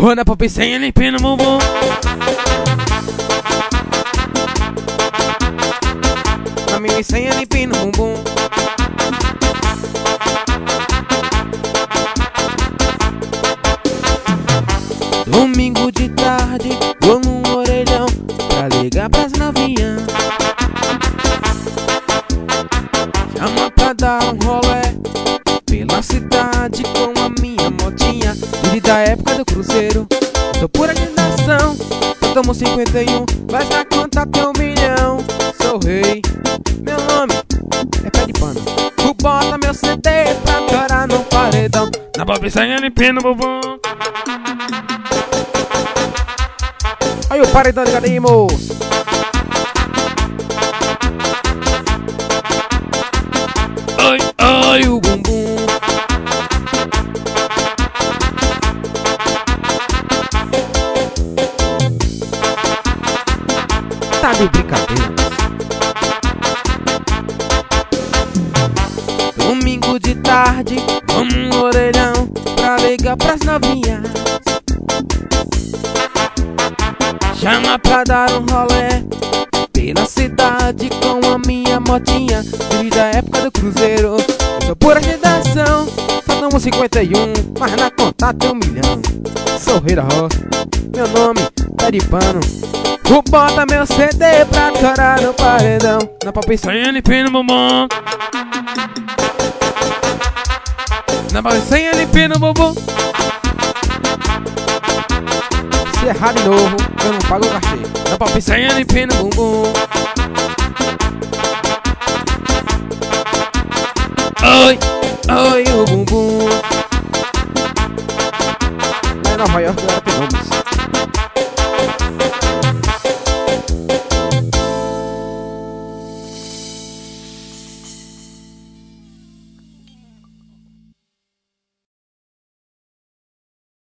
Roda pra piscina, limpando o bumbum. Na minha senha, limpando o bumbum. Domingo de tarde, vou num orelhão pra ligar pras novinhas. Chama pra dar um rolé pela cidade com a minha motinha. Desde da época do cruzeiro, sou pura agitação. Eu tomo 51, mas na conta tem 1 milhão. Sou rei, meu nome é pé de pano. Tu bota meu CD pra torar no paredão. Na babiçanha limpando o bumbum. Aí o paredão ligado aí, moço. Ai, ai, o bumbum. Tá de brincadeira. Domingo de tarde, vamos no orelhão pra ligar pras novinhas. Chama pra dar um rolé pela cidade com a minha motinha. Desde a época do cruzeiro, eu sou pura agitação. Só tomo 51, mas na conta tem 1 milhão. Sou rei da roça, meu nome é de pano. Tu bota meu CD pra torar no paredão. Na papiçanha limpando o bumbum. Na papiçanha limpando o bumbum. Se errar de novo, eu não pago o cachê. Na papiçanha limpando o bumbum. Oi, oi, o bumbum. Lá em Nova York, agora tem nomes.